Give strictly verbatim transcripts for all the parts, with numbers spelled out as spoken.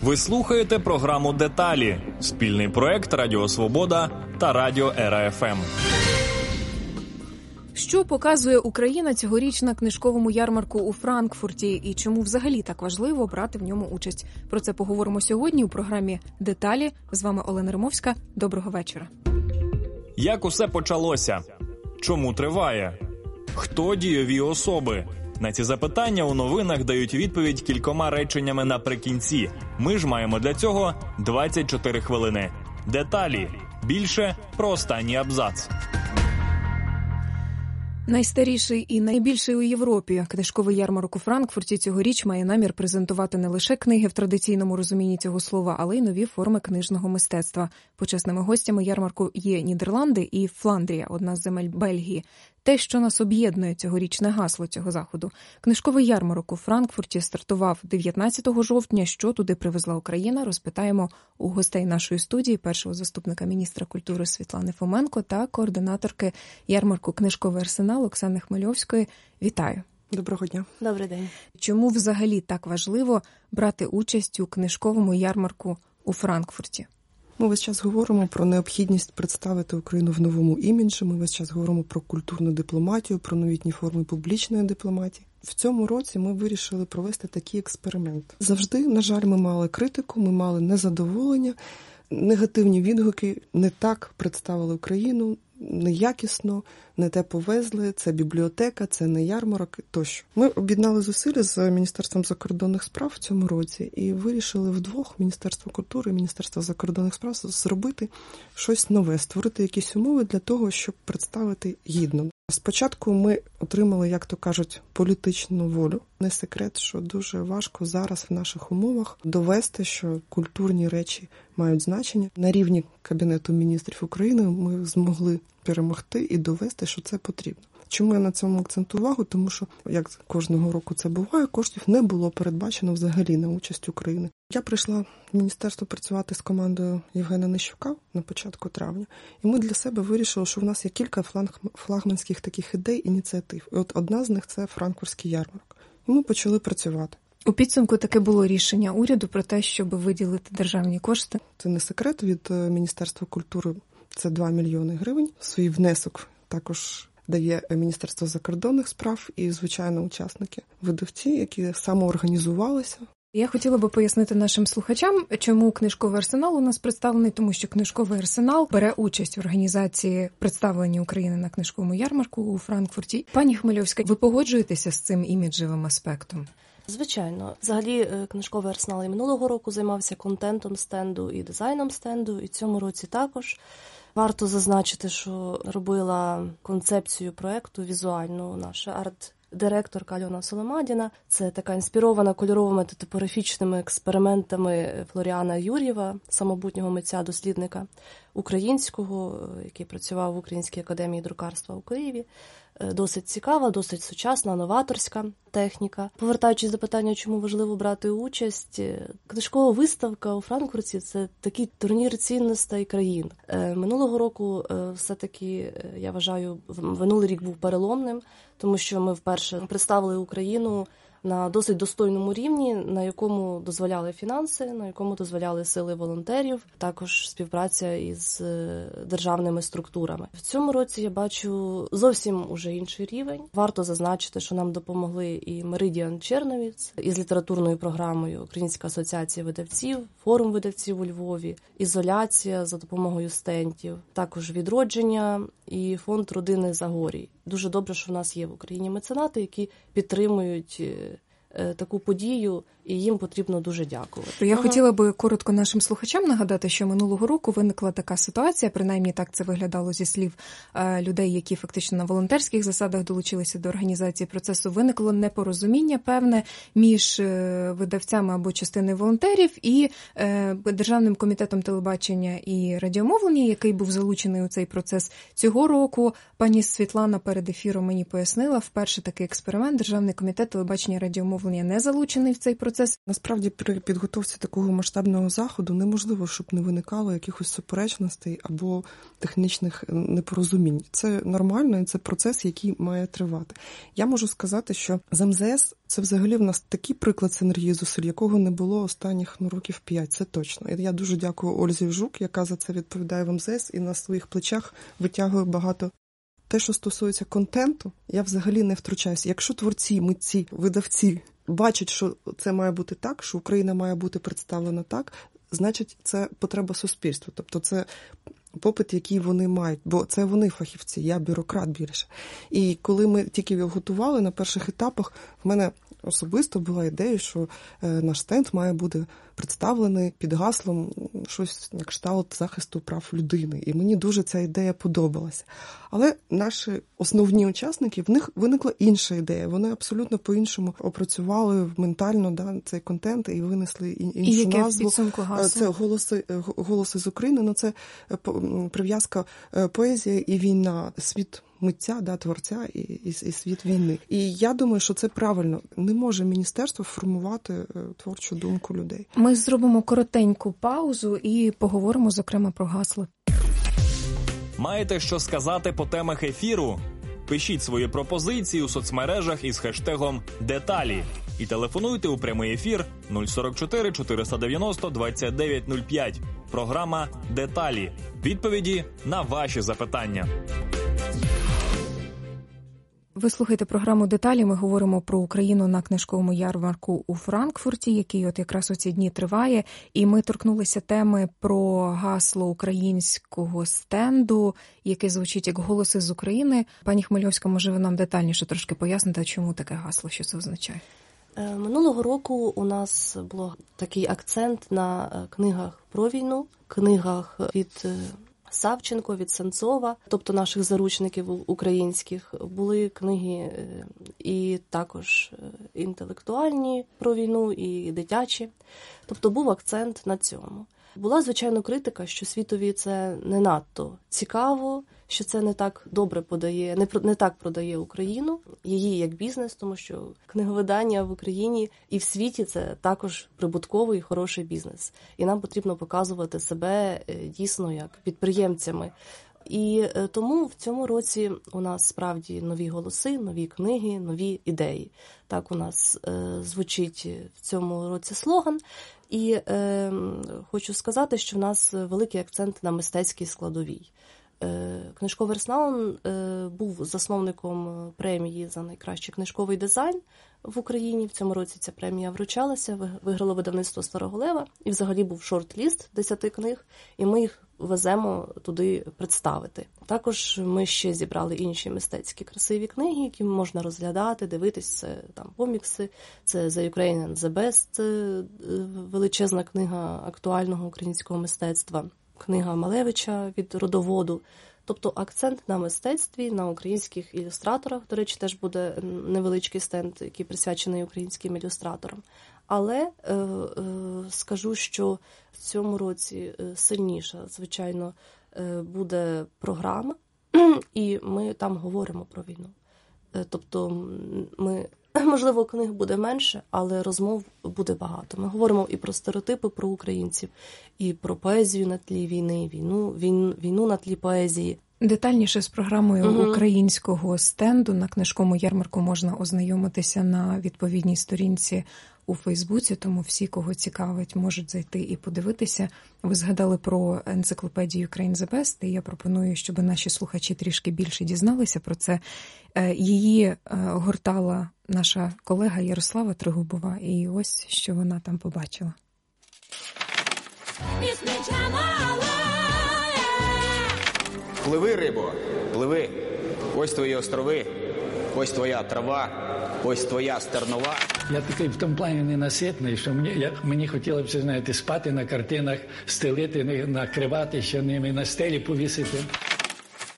Ви слухаєте програму «Деталі» – спільний проект Радіо Свобода та Радіо Ера еф ем. Що показує Україна цьогоріч на книжковому ярмарку у Франкфурті і чому взагалі так важливо брати в ньому участь? Про це поговоримо сьогодні у програмі «Деталі». З вами Олена Римовська. Доброго вечора. Як усе почалося? Чому триває? Хто дієві особи? На ці запитання у новинах дають відповідь кількома реченнями наприкінці. Ми ж маємо для цього двадцять чотири хвилини. Деталі. Більше про останній абзац. Найстаріший і найбільший у Європі книжковий ярмарок у Франкфурті цьогоріч має намір презентувати не лише книги в традиційному розумінні цього слова, але й нові форми книжного мистецтва. Почесними гостями ярмарку є Нідерланди і Фландрія, одна з земель Бельгії. Те, що нас об'єднує, цьогорічне гасло цього заходу. Книжковий ярмарок у Франкфурті стартував дев'ятнадцятого жовтня. Що туди привезла Україна, розпитаємо у гостей нашої студії, першого заступника міністра культури Світлани Фоменко та координаторки ярмарку «Книжковий арсенал» Оксани Хмельовської. Вітаю. Доброго дня. Добрий день. Чому взагалі так важливо брати участь у книжковому ярмарку у Франкфурті? Ми весь час говоримо про необхідність представити Україну в новому іміджі, ми весь час говоримо про культурну дипломатію, про новітні форми публічної дипломатії. В цьому році ми вирішили провести такий експеримент. Завжди, на жаль, ми мали критику, ми мали незадоволення, негативні відгуки, не так представили Україну, неякісно, не те повезли, це бібліотека, це не ярмарок тощо. Ми об'єднали зусилля з Міністерством закордонних справ в цьому році і вирішили вдвох, Міністерство культури і Міністерство закордонних справ, зробити щось нове, створити якісь умови для того, щоб представити гідно. Спочатку ми отримали, як то кажуть, політичну волю. Не секрет, що дуже важко зараз в наших умовах довести, що культурні речі мають значення. На рівні Кабінету міністрів України ми змогли перемогти і довести, що це потрібно. Чому я на цьому акцентую увагу? Тому що, як кожного року це буває, коштів не було передбачено взагалі на участь України. Я прийшла в міністерство працювати з командою Євгена Нищука на початку травня, і ми для себе вирішили, що в нас є кілька флагманських таких ідей, ініціатив. І от одна з них – це Франкфуртський ярмарок. І ми почали працювати. У підсумку таке було рішення уряду про те, щоб виділити державні кошти. Це не секрет від Міністерства культури, це два мільйони гривень. Свій внесок також дає Міністерство закордонних справ і, звичайно, учасники, видавці, які самоорганізувалися. Я хотіла би пояснити нашим слухачам, чому книжковий арсенал у нас представлений, тому що книжковий арсенал бере участь в організації представлення України на книжковому ярмарку у Франкфурті. Пані Хмельовська, ви погоджуєтеся з цим іміджевим аспектом? Звичайно. Взагалі, книжковий арсенал і минулого року займався контентом стенду і дизайном стенду, і цьому році також. Варто зазначити, що робила концепцію проєкту візуальну наша арт-директорка Альона Соломадіна. Це така інспірована кольоровими та топографічними експериментами Флоріана Юр'єва, самобутнього митця-дослідника українського, який працював в Українській академії друкарства у Києві. Досить цікава, досить сучасна, новаторська техніка. Повертаючись до питання, чому важливо брати участь, книжкова виставка у Франкфурті – це такий турнір цінностей країн. Минулого року все-таки, я вважаю, минулий рік був переломним, тому що ми вперше представили Україну на досить достойному рівні, на якому дозволяли фінанси, на якому дозволяли сили волонтерів, також співпраця із державними структурами. В цьому році я бачу зовсім уже інший рівень. Варто зазначити, що нам допомогли і Меридіан Черновіц із літературною програмою, Українська асоціація видавців, форум видавців у Львові, ізоляція за допомогою стентів, також відродження і фонд родини Загорій. Дуже добре, що в нас є в Україні меценати, які підтримують таку подію, і їм потрібно дуже дякувати. Я ага. хотіла би коротко нашим слухачам нагадати, що минулого року виникла така ситуація, принаймні так це виглядало зі слів е, людей, які фактично на волонтерських засадах долучилися до організації процесу. Виникло непорозуміння певне між е, видавцями або частиною волонтерів і е, Державним комітетом телебачення і радіомовлення, який був залучений у цей процес. Цього року пані Світлана перед ефіром мені пояснила, вперше такий експеримент Державний комітет телебачення і радіомовлення мовлення не залучений в цей процес. Насправді, при підготовці такого масштабного заходу неможливо, щоб не виникало якихось суперечностей або технічних непорозумінь. Це нормально, і це процес, який має тривати. Я можу сказати, що з ем зе ес це взагалі в нас такий приклад синергії зусиль, якого не було останніх ну, років п'ять, це точно. І я дуже дякую Ользі Жук, яка за це відповідає в ем зе ес і на своїх плечах витягує багато. Те, що стосується контенту, я взагалі не втручаюся. Якщо творці, митці, видавці бачать, що це має бути так, що Україна має бути представлена так, значить це потреба суспільства. Тобто це попит, який вони мають, бо це вони фахівці, я бюрократ більше. І коли ми тільки його готували на перших етапах, в мене особисто була ідея, що наш стенд має бути представлений під гаслом щось на кшталт захисту прав людини. І мені дуже ця ідея подобалася. Але наші основні учасники, в них виникла інша ідея. Вони абсолютно по-іншому опрацювали ментально да, цей контент і винесли іншу і яке назву. В підсумку гасло? Це голоси, голоси з України, ну це прив'язка поезія і війна, світ митця, да, творця і, і, і світ війни. І я думаю, що це правильно. Не може міністерство формувати творчу думку людей. Ми зробимо коротеньку паузу і поговоримо, зокрема, про гасло. Маєте що сказати по темах ефіру? Пишіть свої пропозиції у соцмережах із хештегом «Деталі» і телефонуйте у прямий ефір нуль сорок чотири чотириста дев'яносто двадцять дев'ять нуль п'ять. Програма «Деталі». Відповіді на ваші запитання. Ви слухаєте програму «Деталі». Ми говоримо про Україну на книжковому ярмарку у Франкфурті, який от якраз у ці дні триває. І ми торкнулися теми про гасло українського стенду, яке звучить як «Голоси з України». Пані Хмельовська, може ви нам детальніше трошки поясните, чому таке гасло, що це означає? Минулого року у нас був такий акцент на книгах про війну, книгах від Савченко, від Сенцова, тобто наших заручників українських. Були книги і також інтелектуальні про війну, і дитячі. Тобто був акцент на цьому. Була, звичайно, критика, що світові це не надто цікаво, що це не так добре подає, не, не так продає Україну, її як бізнес, тому що книговидання в Україні і в світі це також прибутковий і хороший бізнес. І нам потрібно показувати себе дійсно як підприємцями. І тому в цьому році у нас справді нові голоси, нові книги, нові ідеї. Так у нас е, звучить в цьому році слоган. І е, хочу сказати, що в нас великий акцент на мистецькій складовій. Е, книжковий арсенал е, був засновником премії за найкращий книжковий дизайн в Україні. В цьому році ця премія вручалася, виграло видавництво Старого Лева, і взагалі був шорт-ліст десяти книг, і ми їх веземо туди представити. Також ми ще зібрали інші мистецькі красиві книги, які можна розглядати, дивитись. Це там комікси, це «The Ukraine and the Best», це величезна книга актуального українського мистецтва, книга Малевича від «Родоводу». Тобто акцент на мистецтві, на українських ілюстраторах. До речі, теж буде невеличкий стенд, який присвячений українським ілюстраторам. Але е, е, скажу, що в цьому році сильніша, звичайно, е, буде програма, і ми там говоримо про війну. Е, тобто ми, можливо, книг буде менше, але розмов буде багато. Ми говоримо і про стереотипи про українців, і про поезію на тлі війни, війну, війну, війну на тлі поезії. Детальніше з програмою угу. українського стенду на книжковому ярмарку можна ознайомитися на відповідній сторінці у Фейсбуці, тому всі, кого цікавить, можуть зайти і подивитися. Ви згадали про енциклопедію Ukraine the Best, і я пропоную, щоб наші слухачі трішки більше дізналися про це. Її гортала наша колега Ярослава Тригубова, і ось, що вона там побачила. Пливи, рибо, пливи. Ось твої острови, ось твоя трава, ось твоя стернова. Я такий в тому плані ненаситний, що мені, я, мені хотілося б, знаєте, спати на картинах, стелити, накривати, що ними на стелі повісити.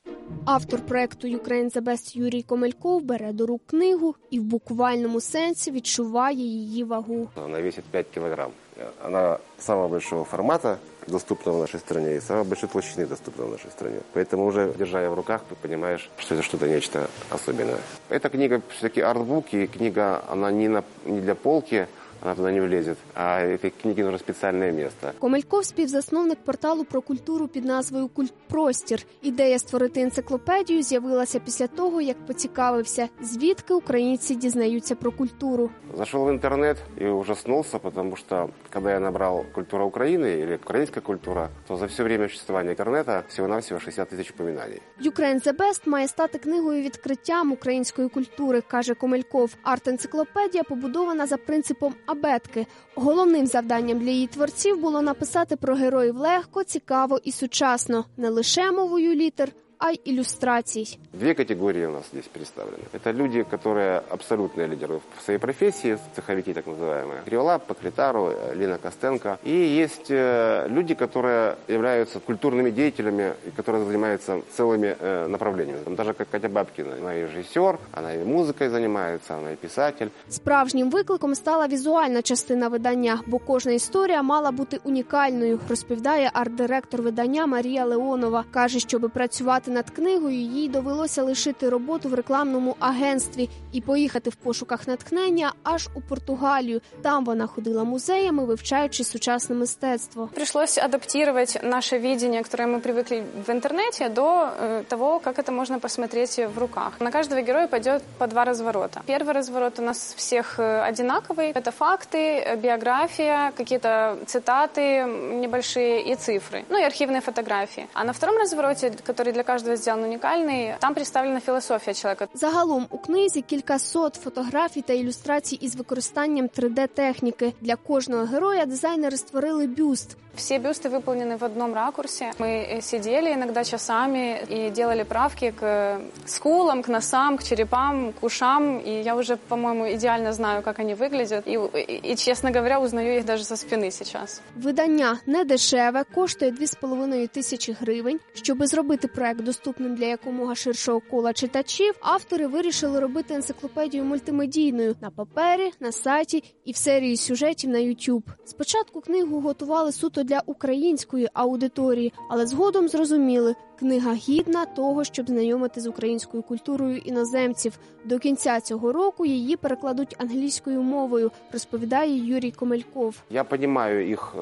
Автор проекту «Ukraine the Best» Юрій Комельков бере до рук книгу і в буквальному сенсі відчуває її вагу. Она весит пять килограмм. Она самого большого формата, доступного в нашей стране, и самой большой толщины, доступного в нашей стране. Поэтому уже, держа ее в руках, ты понимаешь, что это что-то нечто особенное. Эта книга все-таки артбук, и книга, она не, на, не для полки, она туда не влезет, а этой книге нужно специальное место. Комельков – співзасновник порталу про культуру під назвою «Культпростір». Ідея створити енциклопедію з'явилася після того, як поцікавився, звідки українці дізнаються про культуру. Зашел в интернет и ужаснулся, потому что, когда я набрал «Культура Украины» или «Украинская культура», то за все время существования интернета всего-навсего шестьдесят тысяч упоминаний. «Ukraine the Best» має стати книгою відкриттям української культури, каже Комельков. Арт-енциклопедія побудована за принципом абетки. Головним завданням для її творців було написати про героїв легко, цікаво і сучасно, не лише мовою літер, а й иллюстраций. Две категории у нас здесь представлены. Это люди, которые абсолютные лидеры в своей профессии, цеховики так называемые. Криволап, Поклитару, Лина Костенко. И есть люди, которые являются культурными деятелями, которые занимаются целыми направлениями. Там даже как Катя Бабкина. Она и режиссер, она и музыкой занимается, она и писатель. Справжнім викликом стала візуальна частина видання, бо кожна історія мала бути унікальною, розповідає арт-директор видання Марія Леонова. Каже, щоби працювати над книгою, їй довелося лишити роботу в рекламному агентстві і поїхати в пошуках натхнення аж у Португалію. Там вона ходила музеями, вивчаючи сучасне мистецтво. Пришлось адаптировать наше видение, которое мы привыкли в интернете, до э, того, как это можно посмотреть в руках. На каждого героя пойдет по два разворота. Первый разворот у нас всех одинаковый. Это факты, биография, какие-то цитаты небольшие и цифры. Ну и архивные фотографии. А на втором развороте, который для каждого сделан унікальний, там представлена філософія чоловіка. Загалом у книзі кількасот фотографій та ілюстрацій із використанням три де-техніки. Для кожного героя дизайнери створили бюст. Все бюсты выполнены в одном ракурсе. Мы сидели иногда часами и делали правки к скулам, к носам, к черепам, к ушам. И я уже, по-моему, идеально знаю, как они выглядят. И, и, и, честно говоря, узнаю их даже со спины сейчас. Видання не дешеве, коштує дві з половиною тисячі гривень. Щоби зробити проект доступним для якомога ширшого кола читачів, автори вирішили робити енциклопедію мультимедійною на папері, на сайті і в серії сюжетів на YouTube. Спочатку книгу готували суто для української аудиторії, але згодом зрозуміли, книга гідна того, щоб знайомити з українською культурою іноземців. До кінця цього року її перекладуть англійською мовою, розповідає Юрій Комельков. Я розумію їх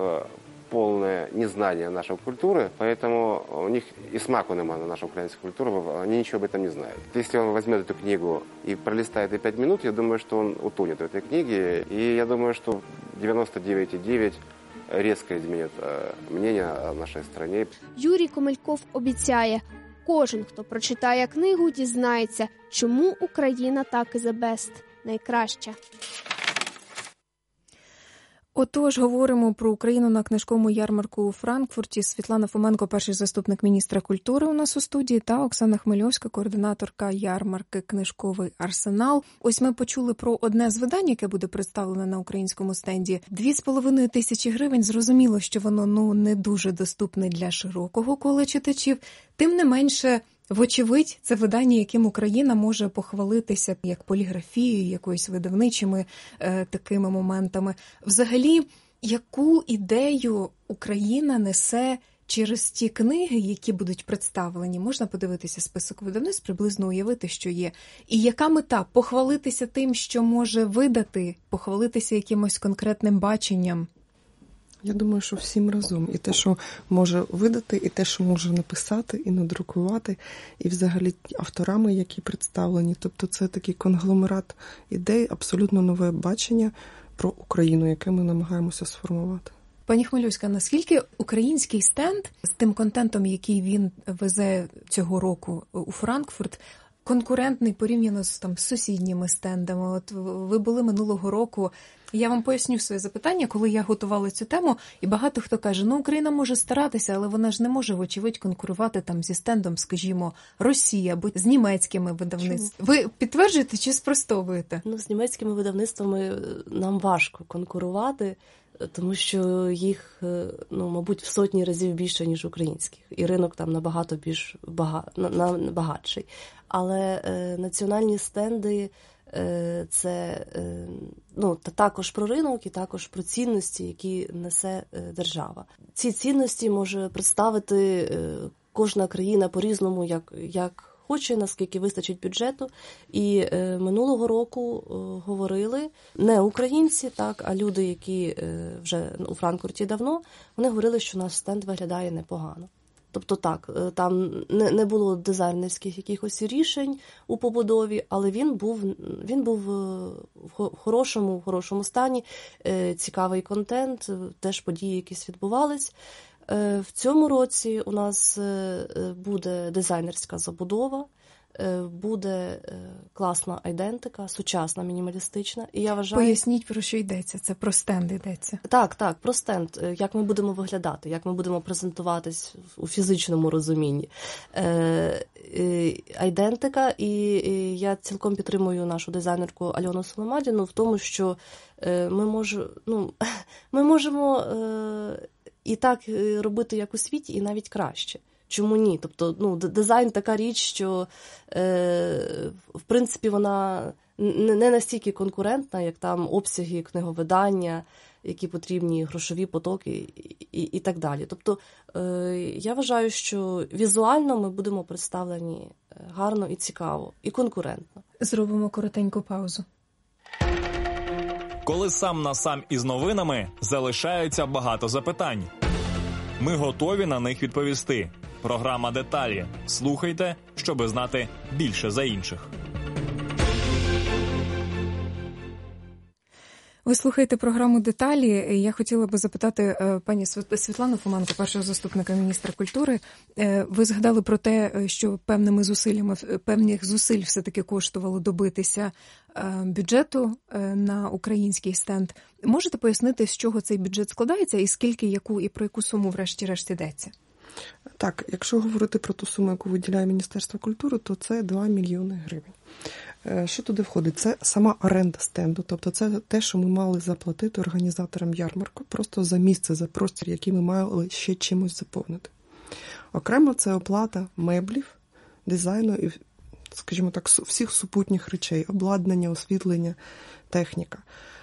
полное незнание нашей культуры, поэтому у них и смаку нема на нашу украинскую культуру, они ничего об этом не знают. Если он возьмет эту книгу и пролистает и пять минут, я думаю, что он утонет в этой книге, и я думаю, что девяносто девять целых девять десятых резко изменит мнение о нашей стране. Юрій Комельков обіцяє, кожен, хто прочитає книгу, дізнається, чому Україна так і the best, найкраща. Отож, говоримо про Україну на книжковому ярмарку у Франкфурті. Світлана Фоменко, перший заступник міністра культури у нас у студії, та Оксана Хмельовська, координаторка ярмарки «Книжковий арсенал». Ось ми почули про одне з видань, яке буде представлене на українському стенді. Дві з половиною тисячі гривень. Зрозуміло, що воно ну не дуже доступне для широкого кола читачів. Тим не менше, вочевидь, це видання, яким Україна може похвалитися як поліграфією, якоюсь видавничими е, такими моментами. Взагалі, яку ідею Україна несе через ті книги, які будуть представлені? Можна подивитися список видавництв, приблизно уявити, що є. І яка мета? Похвалитися тим, що може видати, похвалитися якимось конкретним баченням? Я думаю, що всім разом. І те, що може видати, і те, що може написати, і надрукувати, і взагалі авторами, які представлені. Тобто це такий конгломерат ідей, абсолютно нове бачення про Україну, яке ми намагаємося сформувати. Пані Хмельовська, наскільки український стенд з тим контентом, який він везе цього року у Франкфурт, конкурентний порівняно з там сусідніми стендами? От ви були минулого року. Я вам поясню своє запитання, коли я готувала цю тему, і багато хто каже, ну Україна може старатися, але вона ж не може, вочевидь, конкурувати там зі стендом, скажімо, Росії або з німецькими видавництвами. Ви підтверджуєте чи спростовуєте? Ну, з німецькими видавництвами нам важко конкурувати. тому що їх, ну, мабуть, в сотні разів більше, ніж українських. І ринок там набагато більш бага... багатший. Але е, національні стенди е, – це е, ну, та також про ринок і також про цінності, які несе е, держава. Ці цінності може представити е, кожна країна по-різному, як, як хоче, наскільки вистачить бюджету. І е, минулого року е, говорили не українці, так, а люди, які е, вже у Франкфурті давно, вони говорили, що наш стенд виглядає непогано. Тобто так, е, там не, не було дизайнерських якихось рішень у побудові, але він був, він був в хорошому, в хорошому стані, е, цікавий контент, теж події якісь відбувались. В цьому році у нас буде дизайнерська забудова, буде класна айдентика, сучасна, мінімалістична. І я вважаю... Поясніть, про що йдеться. Це про стенд йдеться. Так, так, про стенд. Як ми будемо виглядати, як ми будемо презентуватись у фізичному розумінні. Айдентика, і я цілком підтримую нашу дизайнерку Альону Соломадіну в тому, що ми, мож... ну, ми можемо... і так робити, як у світі, і навіть краще. Чому ні? Тобто, ну, дизайн така річ, що, е, в принципі, вона не настільки конкурентна, як там обсяги книговидання, які потрібні, грошові потоки і, і, і так далі. Тобто, е, я вважаю, що візуально ми будемо представлені гарно і цікаво, і конкурентно. Зробимо коротеньку паузу. Коли сам на сам із новинами, залишається багато запитань. Ми готові на них відповісти. Програма «Деталі». Слухайте, щоби знати більше за інших. Ви слухаєте програму «Деталі». Я хотіла би запитати пані Світлану Фоменко, першого заступника міністра культури. Ви згадали про те, що певними зусиллями, певних зусиль все-таки коштувало добитися бюджету на український стенд. Можете пояснити, з чого цей бюджет складається і скільки, яку і про яку суму врешті-решт йдеться? Так, якщо говорити про ту суму, яку виділяє Міністерство культури, то це два мільйони гривень. Що туди входить? Це сама оренда стенду, тобто це те, що ми мали заплатити організаторам ярмарку, просто за місце, за простір, який ми мали ще чимось заповнити. Окремо це оплата меблів, дизайну і, скажімо так, всіх супутніх речей, обладнання, освітлення, техніка.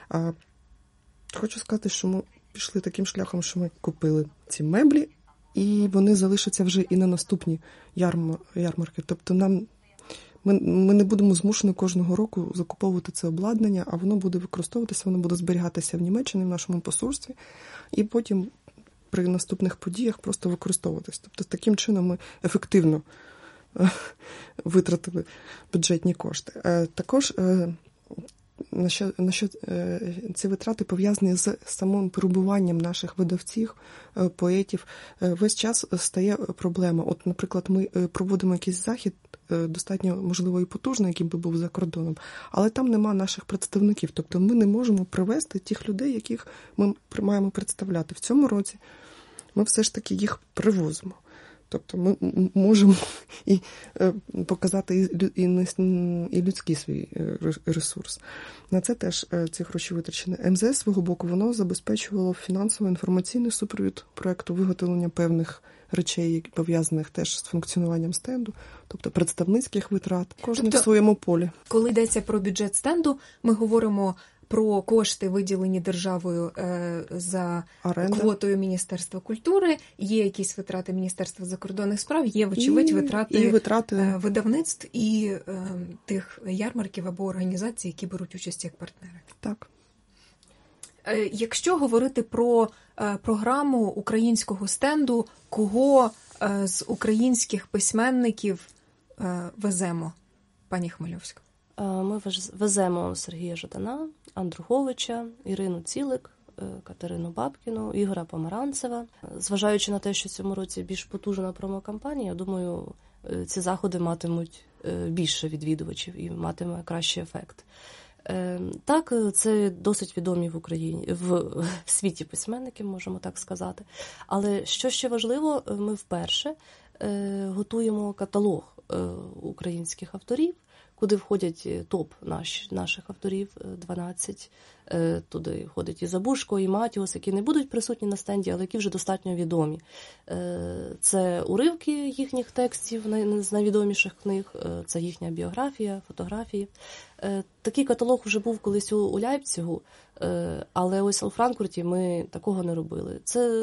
Хочу сказати, що ми пішли таким шляхом, що ми купили ці меблі, і вони залишаться вже і на наступні ярмарки. Тобто нам Ми, ми не будемо змушені кожного року закуповувати це обладнання, а воно буде використовуватися, воно буде зберігатися в Німеччині, в нашому посольстві, і потім при наступних подіях просто використовуватися. Тобто таким чином ми ефективно витратили бюджетні кошти. Також на що, на що ці витрати пов'язані з самим перебуванням наших видавців, поетів. Весь час стає проблема. От, наприклад, ми проводимо якийсь захід, достатньо, можливо, і потужний, який би був за кордоном, але там нема наших представників. Тобто ми не можемо привезти тих людей, яких ми маємо представляти. В цьому році ми все ж таки їх привозимо. Тобто ми можемо і показати і, і людський свій ресурс. На це теж ці гроші витрачені. ем зе ес свого боку, воно забезпечувало фінансово-інформаційний супровід проєкту виготовлення певних речей, пов'язаних теж з функціонуванням стенду, тобто представницьких витрат, кожен тобто, в своєму полі. Коли йдеться про бюджет стенду, ми говоримо про кошти, виділені державою е, за Оренда. Квотою Міністерства культури, є якісь витрати Міністерства закордонних справ, є, вочевидь, витрати, і витрати... Е, видавництв і е, тих ярмарків або організацій, які беруть участь як партнери. Так. Е, якщо говорити про е, програму українського стенду, кого е, з українських письменників е, веземо, пані Хмельовська? Ми веземо Сергія Жадана, Андруговича, Ірину Цілик, Катерину Бабкіну, Ігоря Помаранцева. Зважаючи на те, що в цьому році більш потужна промокампанія, я думаю, ці заходи матимуть більше відвідувачів і матиме кращий ефект. Так, це досить відомі в Україні, в, в світі письменники, можемо так сказати. Але що ще важливо, ми вперше готуємо каталог українських авторів, куди входять топ наш, наших авторів, дванадцять. Туди входять і Забушко, і Матіос, які не будуть присутні на стенді, але які вже достатньо відомі. Це уривки їхніх текстів з найвідоміших книг, це їхня біографія, фотографії. Такий каталог вже був колись у Ляйпцигу, але ось у Франкфурті ми такого не робили. Це...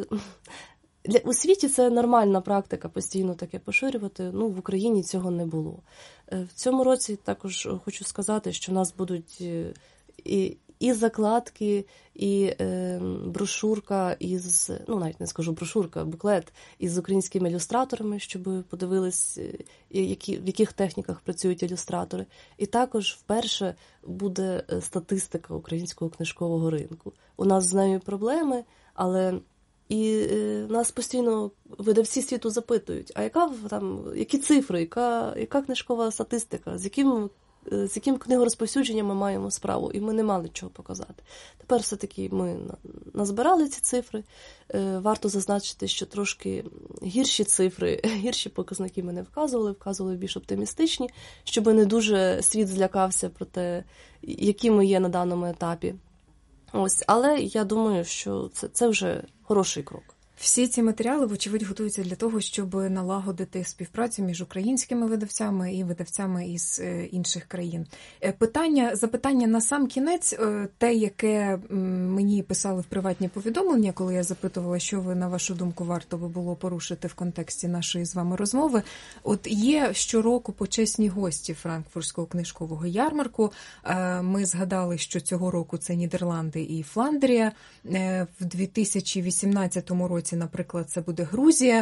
У світі це нормальна практика постійно таке поширювати, ну в Україні цього не було. В цьому році також хочу сказати, що в нас будуть і, і закладки, і е, брошурка із, ну навіть не скажу брошурка, буклет із українськими ілюстраторами, щоб подивились, які, в яких техніках працюють ілюстратори. І також вперше буде статистика українського книжкового ринку. У нас з нею проблеми, але... І е, нас постійно видавці світу запитують, а яка там, які цифри, яка, яка книжкова статистика, з яким, з яким книгорозповсюдженням ми маємо справу, і ми не мали чого показати. Тепер все-таки ми назбирали ці цифри, е, варто зазначити, що трошки гірші цифри, гірші показники ми не вказували, вказували більш оптимістичні, щоб не дуже світ злякався про те, які ми є на даному етапі. Ось, але я думаю, що це, це вже хороший крок. Всі ці матеріали, вочевидь, готуються для того, щоб налагодити співпрацю між українськими видавцями і видавцями із інших країн. Питання, запитання на сам кінець, те, яке мені писали в приватні повідомлення, коли я запитувала, що ви, на вашу думку, варто би було порушити в контексті нашої з вами розмови. От є щороку почесні гості Франкфуртського книжкового ярмарку. Ми згадали, що цього року це Нідерланди і Фландрія. В дві тисячі вісімнадцятому році, наприклад, це буде Грузія.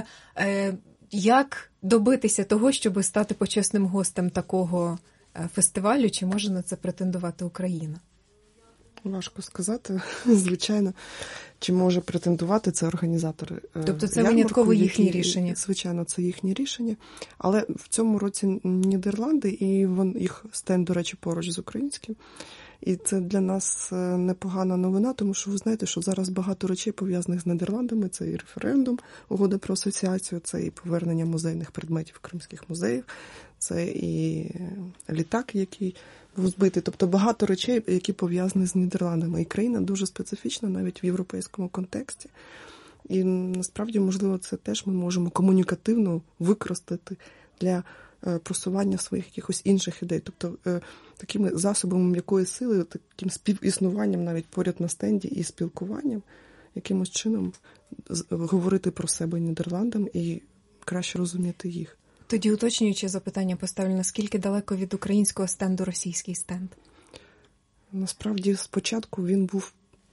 Як добитися того, щоб стати почесним гостем такого фестивалю? Чи може на це претендувати Україна? Важко сказати, звичайно. Чи може претендувати, це організатори ярмарку. Тобто це винятково їхні рішення? Звичайно, це їхні рішення. Але в цьому році Нідерланди, і вон, їх стенд, до речі, поруч з українським. І це для нас непогана новина, тому що ви знаєте, що зараз багато речей пов'язаних з Нідерландами. Це і референдум, угода про асоціацію, це і повернення музейних предметів кримських музеїв, це і літак, який був збитий. Тобто багато речей, які пов'язані з Нідерландами. І країна дуже специфічна навіть в європейському контексті. І насправді, можливо, це теж ми можемо комунікативно використати для просування своїх якихось інших ідей. Тобто такими засобами м'якої сили, таким співіснуванням навіть поряд на стенді і спілкуванням, якимось чином говорити про себе Нідерландам і краще розуміти їх. Тоді уточнюючи запитання поставлю, наскільки далеко від українського стенду російський стенд? Насправді, спочатку він був,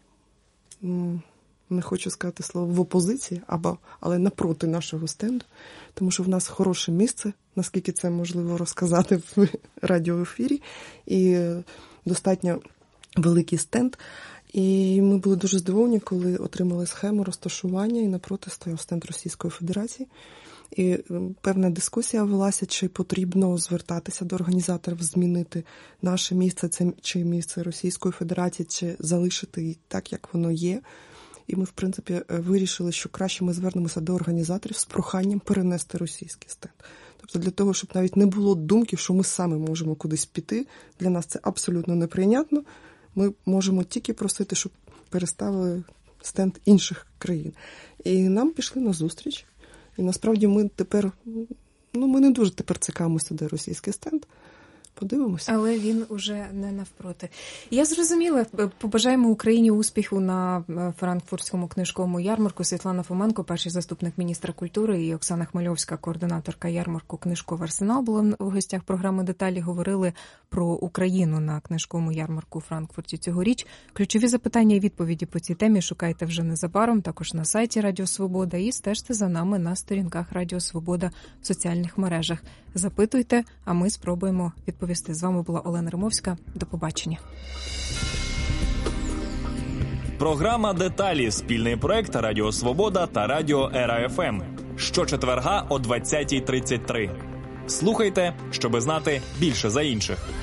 не хочу сказати слово, в опозиції, або, але напроти нашого стенду, тому що в нас хороше місце, наскільки це можливо розказати в радіоефірі, і достатньо великий стенд. І ми були дуже здивовані, коли отримали схему розташування, і напроти стояв стенд Російської Федерації. І певна дискусія велася, чи потрібно звертатися до організаторів, змінити наше місце, це чи місце Російської Федерації, чи залишити так, як воно є. І ми, в принципі, вирішили, що краще ми звернемося до організаторів з проханням перенести російський стенд. Тобто для того, щоб навіть не було думки, що ми самі можемо кудись піти, для нас це абсолютно неприйнятно. Ми можемо тільки просити, щоб переставили стенд інших країн. І нам пішли на зустріч. І насправді ми тепер, ну ми не дуже тепер цікавимося, де російський стенд. Подивимося. Але він уже не навпроти. Я зрозуміла. Побажаємо Україні успіху на Франкфуртському книжковому ярмарку. Світлана Фоменко, перший заступник міністра культури, і Оксана Хмельовська, координаторка ярмарку «Книжковий арсенал», були в гостях програми «Деталі». Говорили про Україну на книжковому ярмарку у Франкфурті цьогоріч. Ключові запитання і відповіді по цій темі шукайте вже незабаром, також на сайті Радіо Свобода, і стежте за нами на сторінках Радіо Свобода в соціальних мережах. Запитуйте, а ми спробуємо відповісти. З вами була Олена Римовська. До побачення. Програма «Деталі» – спільний проект Радіо Свобода та Радіо Ера Еф Ем. Щочетверга о двадцятій тридцять три. Слухайте, щоби знати більше за інших.